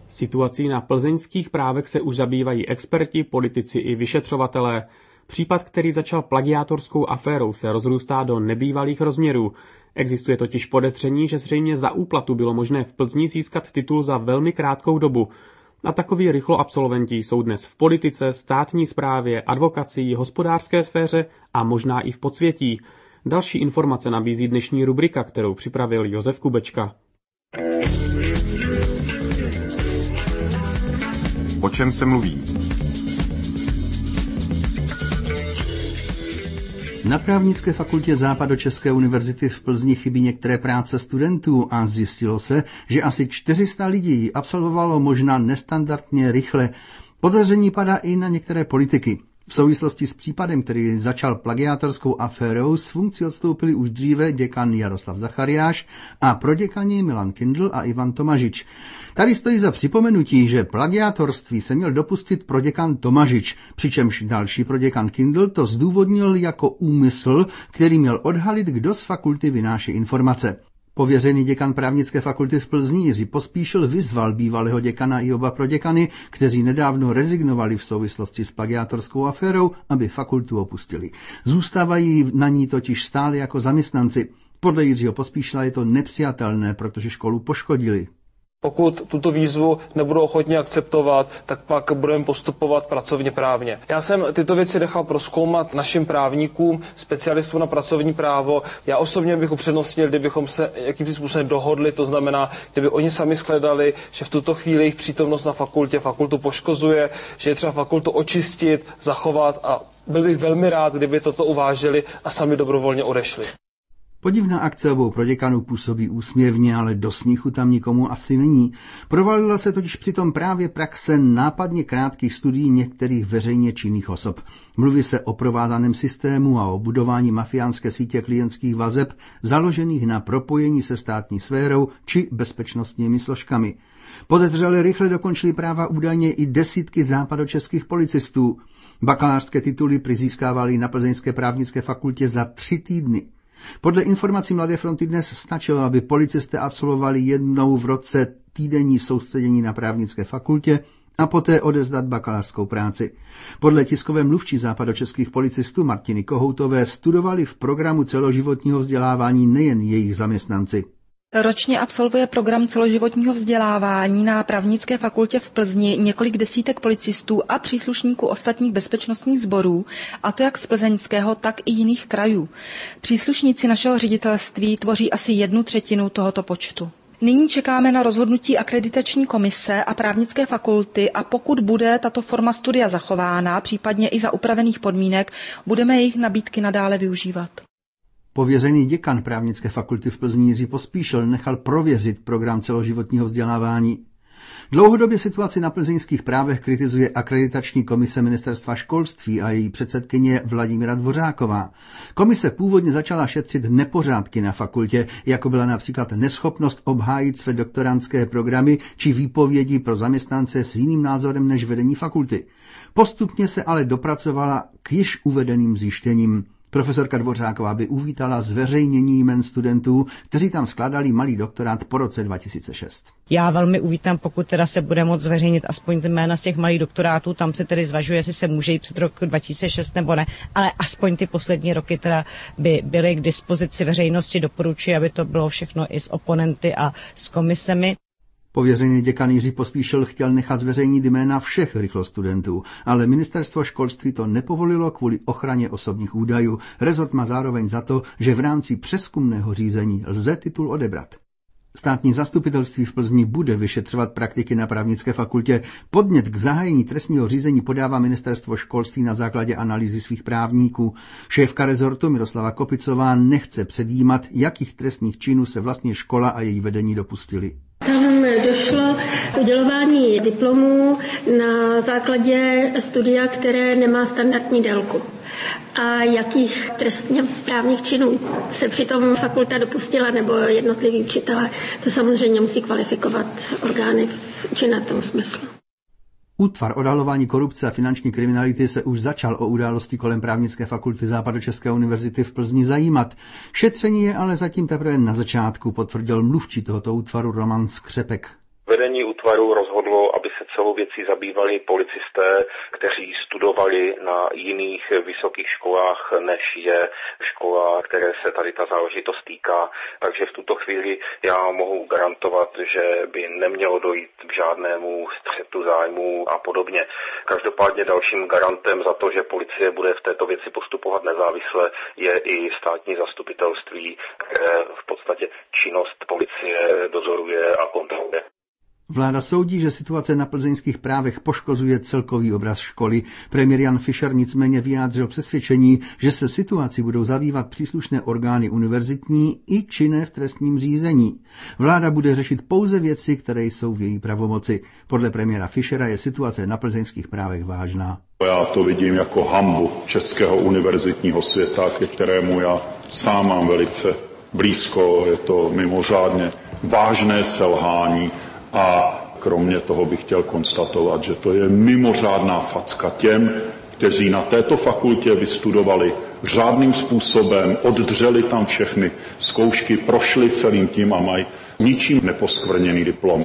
Situací na plzeňských právech se už zabývají experti, politici i vyšetřovatelé. Případ, který začal plagiátorskou aférou, se rozrůstá do nebývalých rozměrů. Existuje totiž podezření, že zřejmě za úplatu bylo možné v Plzni získat titul za velmi krátkou dobu. A takoví rychloabsolventi jsou dnes v politice, státní správě, advokacii, hospodářské sféře a možná i v podsvětí. Další informace nabízí dnešní rubrika, kterou připravil Josef Kubečka. O čem se mluví? Na Právnické fakultě Západočeské univerzity v Plzni chybí některé práce studentů a zjistilo se, že asi 400 lidí absolvovalo možná nestandardně rychle. Podezření padá i na některé politiky. V souvislosti s případem, který začal plagiátorskou aférou, z funkcí odstoupili už dříve děkan Jaroslav Zachariáš a proděkani Milan Kindl a Ivan Tomažič. Tady stojí za připomenutí, že plagiátorství se měl dopustit proděkan Tomažič, přičemž další proděkan Kindl to zdůvodnil jako úmysl, který měl odhalit, kdo z fakulty vynáší informace. Pověřený děkan Právnické fakulty v Plzni Jiří Pospíšil vyzval bývalého děkana i oba proděkany, kteří nedávno rezignovali v souvislosti s plagiátorskou aférou, aby fakultu opustili. Zůstávají na ní totiž stále jako zaměstnanci. Podle Jiřího Pospíšila je to nepřijatelné, protože školu poškodili. Pokud tuto výzvu nebudou ochotně akceptovat, tak pak budeme postupovat pracovně právně. Já jsem tyto věci nechal prozkoumat našim právníkům, specialistům na pracovní právo. Já osobně bych upřednostnil, kdybychom se jakýmsi způsobem dohodli, to znamená, kdyby oni sami shledali, že v tuto chvíli jejich přítomnost na fakultě fakultu poškozuje, že je třeba fakultu očistit, zachovat a byl bych velmi rád, kdyby toto uvážili a sami dobrovolně odešli. Podivná akce obou proděkanů působí úsměvně, ale do smíchu tam nikomu asi není. Provalila se totiž přitom právě praxe nápadně krátkých studií některých veřejně činných osob. Mluví se o provázaném systému a o budování mafiánské sítě klientských vazeb založených na propojení se státní sférou či bezpečnostními složkami. Podezřelé rychle dokončili práva údajně i desítky západočeských policistů. Bakalářské tituly získávali na Plzeňské právnické fakultě za 3 týdny. Podle informací Mladé fronty dnes stačilo, aby policisté absolvovali jednou v roce týdenní soustředění na Právnické fakultě a poté odevzdat bakalářskou práci. Podle tiskové mluvčí západočeských policistů Martiny Kohoutové studovali v programu celoživotního vzdělávání nejen jejich zaměstnanci. Ročně absolvuje program celoživotního vzdělávání na Právnické fakultě v Plzni několik desítek policistů a příslušníků ostatních bezpečnostních sborů, a to jak z plzeňského, tak i jiných krajů. Příslušníci našeho ředitelství tvoří asi 1/3 tohoto počtu. Nyní čekáme na rozhodnutí akreditační komise a Právnické fakulty a pokud bude tato forma studia zachována, případně i za upravených podmínek, budeme jejich nabídky nadále využívat. Pověřený děkan Právnické fakulty v Plzni Jiří Pospíšil nechal prověřit program celoživotního vzdělávání. Dlouhodobě situaci na plzeňských právech kritizuje akreditační komise Ministerstva školství a její předsedkyně Vladimíra Dvořáková. Komise původně začala šetřit nepořádky na fakultě, jako byla například neschopnost obhájit své doktorandské programy či výpovědi pro zaměstnance s jiným názorem než vedení fakulty. Postupně se ale dopracovala k již uvedeným zjištěním. Profesorka Dvořáková by uvítala zveřejnění jmen studentů, kteří tam skládali malý doktorát po roce 2006. Já velmi uvítám, pokud teda se bude moct zveřejnit aspoň ty jména z těch malých doktorátů, tam se tedy zvažuje, jestli se může jít před rok 2006 nebo ne, ale aspoň ty poslední roky teda by byly k dispozici veřejnosti, doporučuji, aby to bylo všechno i s oponenty a s komisemi. Pověřený děkan Jiří Pospíšil chtěl nechat zveřejnit jména všech rychlostudentů, ale ministerstvo školství to nepovolilo kvůli ochraně osobních údajů. Rezort má zároveň za to, že v rámci přezkumného řízení lze titul odebrat. Státní zastupitelství v Plzni bude vyšetřovat praktiky na Právnické fakultě. Podnět k zahájení trestního řízení podává ministerstvo školství na základě analýzy svých právníků. Šéfka rezortu Miroslava Kopicová nechce předjímat, jakých trestných činů se vlastně škola a její vedení dopustili. Tam došlo k udělování diplomů na základě studia, které nemá standardní délku. A jakých trestně právních činů se přitom fakulta dopustila nebo jednotliví učitelé, to samozřejmě musí kvalifikovat orgány činné v tom smyslu. Útvar odhalování korupce a finanční kriminality se už začal o události kolem Právnické fakulty Západočeské univerzity v Plzni zajímat. Šetření je ale zatím teprve na začátku, potvrdil mluvčí tohoto útvaru Roman Skřepek. Vedení útvaru rozhodlo, aby se celou věcí zabývali policisté, kteří studovali na jiných vysokých školách, než je škola, které se tady ta záležitost týká. Takže v tuto chvíli já mohu garantovat, že by nemělo dojít k žádnému střetu zájmů a podobně. Každopádně dalším garantem za to, že policie bude v této věci postupovat nezávisle, je i státní zastupitelství, které v podstatě činnost policie dozoruje a kontroluje. Vláda soudí, že situace na plzeňských právech poškozuje celkový obraz školy. Premiér Jan Fischer nicméně vyjádřil přesvědčení, že se situací budou zabývat příslušné orgány univerzitní i činné v trestním řízení. Vláda bude řešit pouze věci, které jsou v její pravomoci. Podle premiéra Fischera je situace na plzeňských právech vážná. Já to vidím jako hanbu českého univerzitního světa, ke kterému já sám mám velice blízko. Je to mimořádně vážné selhání. A kromě toho bych chtěl konstatovat, že to je mimořádná facka těm, kteří na této fakultě vystudovali řádným způsobem, oddřeli tam všechny zkoušky, prošli celým tím a mají ničím neposkvrněný diplom.